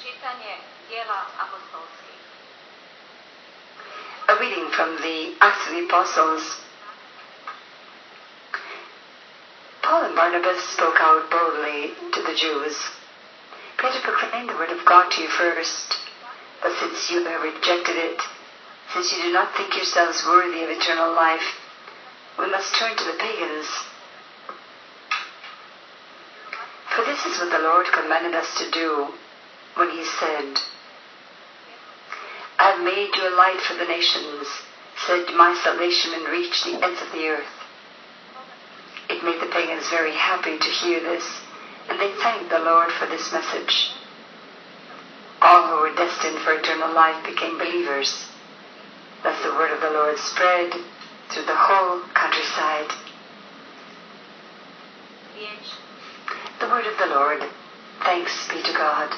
Čitanje djela apostolskih. A reading from the Acts of the Apostles. Paul and Barnabas spoke out boldly to the Jews. We had to proclaim the word of God to you first, but since you have rejected it, since you do not think yourselves worthy of eternal life, we must turn to the pagans. For this is what the Lord commanded us to do when he said, I have made you a light for the nations, so that my salvation may reach the ends of the earth. It made the pagans very happy to hear this, and they thanked the Lord for this message. All who were destined for eternal life became believers. Thus the word of the Lord spread through the whole countryside. The word of the Lord. Thanks be to God.